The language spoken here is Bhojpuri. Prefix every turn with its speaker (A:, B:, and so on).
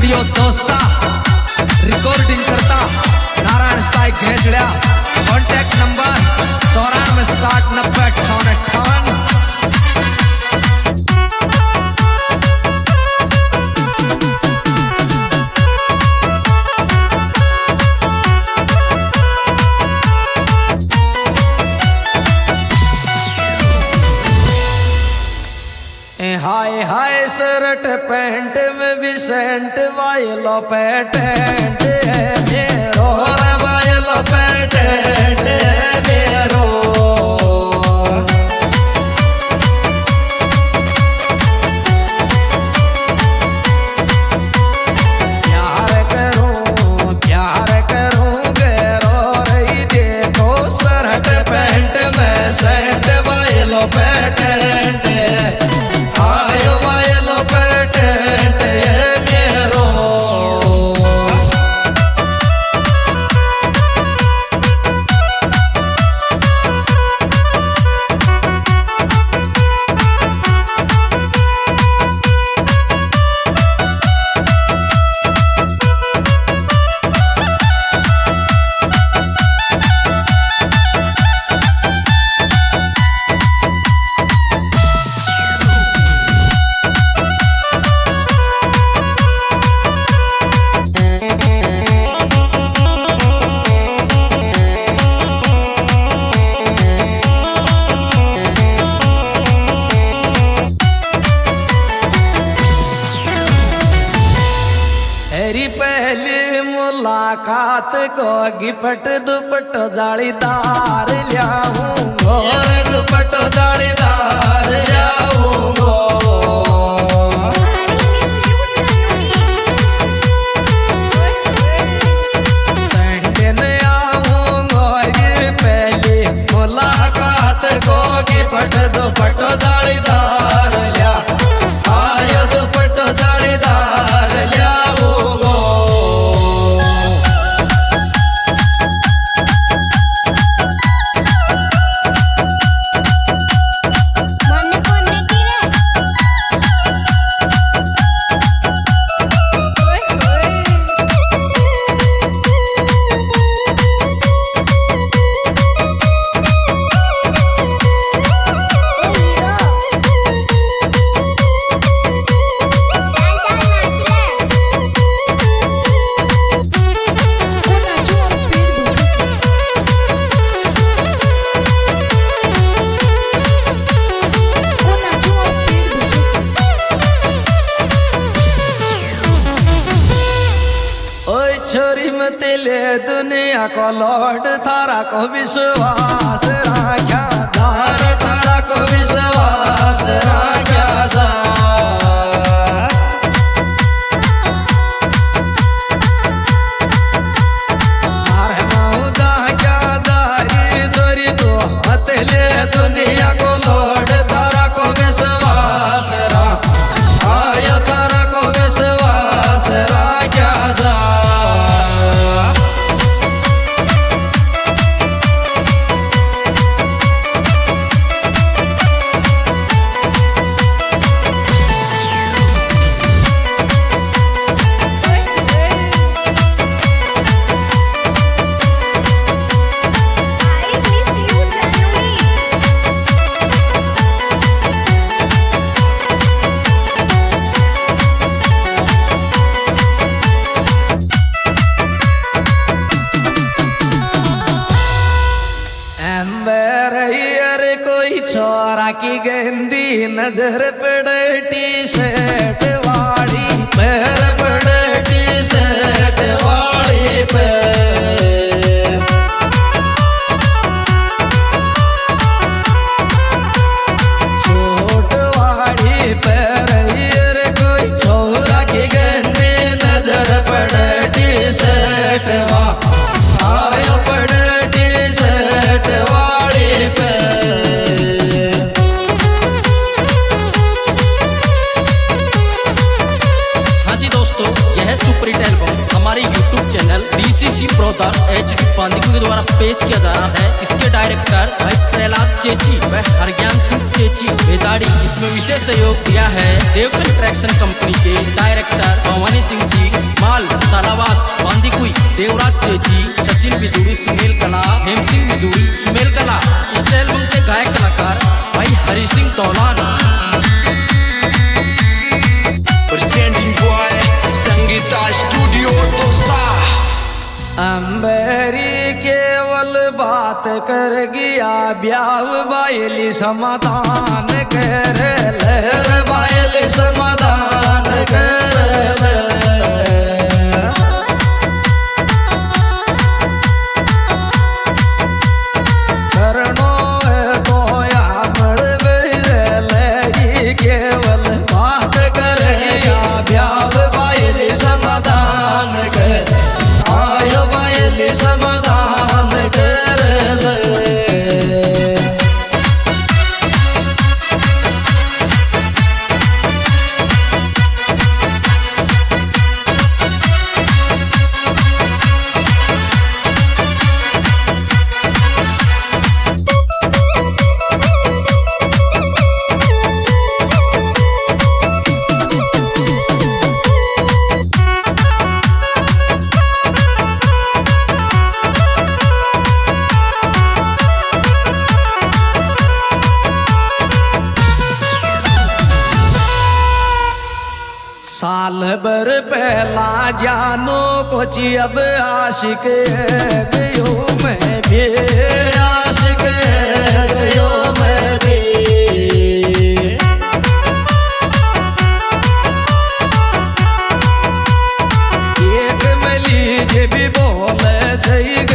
A: स्टूडियो दोसा रिकॉर्डिंग करता नारायण साई घेसड़िया। Contact number 94 60 90 58 58। हाय हाय शर्ट पैंट में भी सेंट वायलो पेटेंट मेरो वायलो पेटेंट मेरो प्यार करूं गेरो रही देखो शर्ट पैंट में सेंट वायलो पेटेंट पहली मुलाकात को गिफ्ट दुपट जालीदार लियाऊंगो दुपट जालीदार लियाऊंगो संडे आऊंगो ये पहली मुलाकात को गिफ्ट दुपट जालीदार लिया आयो दुपट जालीदार लियाऊंगो। छोरी मत ले दुनिया को लौट थारा को विश्वास राख्या थारा को विश्वास राख्या जा दुनिया को लौट थारा को विश्वास आया थारा को विश्वास राख्या जा। छोरा की गंदी नजर पड़े टी शर्ट वाली पैर पड़े टी शर्ट वाली पैर छोट वाली पैर कोई छोरा की गंदी नजर पड़े टी शर्ट आयो पड़े टी शर्ट वाली पैर। हमारे YouTube channel DCC brother HD पांडिकू के द्वारा पेश किया जा रहा है। इसके डायरेक्टर भाई प्रहलाद चेची व हरज्ञान सिंह चेची बेदाड़ी। इसमें विशेष सहयोग दिया है देव कंस्ट्रक्शन कंपनी के director Bhavani Singh ji Hari Singh Taulana
B: presenting boy Sangeeta studio दोसा।
A: अंबेरी केवल बात कर गया ब्याह बायली समाधान कर लहर बायली समाधान कर करनो है तो या मड़ केवल बात कर गया ब्याह बायली समाधान कर आयो बायली समाधान कर साल भर पहला जानो कुछ अब आशिक गयो मैं भी आशिक गयो मैं भी एक मिली जे भी बोले जई